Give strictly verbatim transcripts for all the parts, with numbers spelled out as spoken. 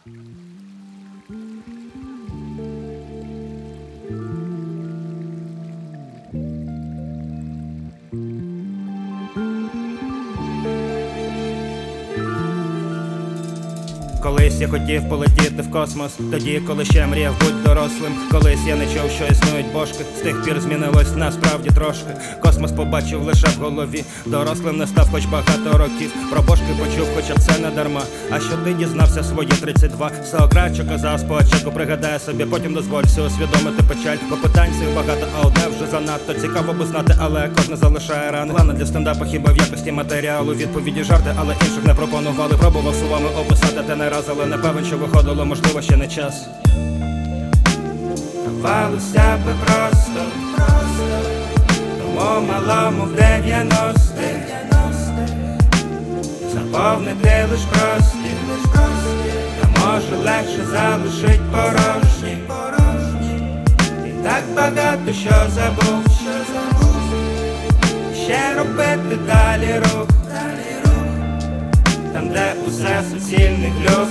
Колись я хотів полетіти в космос, тоді, коли ще мріяв будь дорослим. Колись я не чув, що існують бошки, з тих пір змінилось насправді трошки. Космос побачив лише в голові, дорослим не став хоч багато років. Про бошки почув, хоча б це не дарма. А що ти дізнався свої тридцять два? Все окрачу казав спочатку, пригадай собі, потім дозволься усвідомити печаль. Бо питань цих багато, а одне вже занадто. Цікаво би знати, але кожне залишає рани. Плани для стендапу хіба в якості матеріалу. Відповіді жарти, але інших не пропонували. Пробував словами описати те не раз, але не певен, що виходило, можливо, ще не час. Давалося би просто, просто тому малому в дев'яностих заповнити лиш простір, та може легше залишить порожні. І так багато що забув, ще робити далі рух, там, де усе суцільний глюк,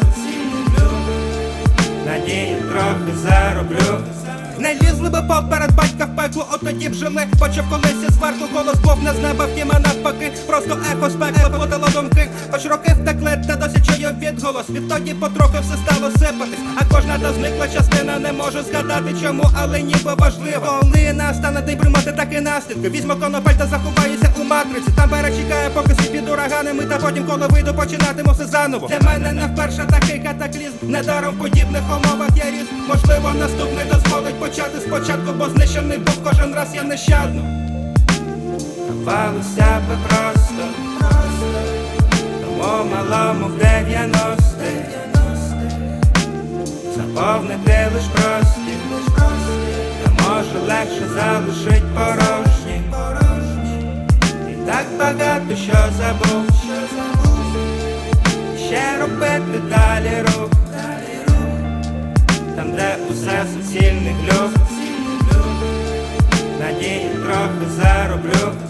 надію трохи зароблю. Не лізли би поперед батька в пекло, от тоді б жили. Почав колись зверху, голос Бог не з неба, втім а навпаки. Просто ехо з пекла плутало думки. Хоч роки втекли, та досі чую відголос. Відтоді потрохи все стало сипатись, а кожна та зникла частина не можу згадати чому, але ніби важливо. Коли настане день приймати такі наслідки, візьму конопель та заховаюся у матриці. Там берег чекає, поки світ під ураганами, та потім, коли вийду, починатиму все заново. Для мене не вперше такий катаклізм, недаром в подібних умовах я ріс. Можливо, наступний дозволить почати спочатку, бо знищений був кожен раз я нещадно. Давалося би просто, просто тому малому в дев'яностих заповнити лиш простір, та може легше залишить порожні. І так багато що забув, ще робити далі рух, там, де усе суцільний глюк, надію трохи зароблю.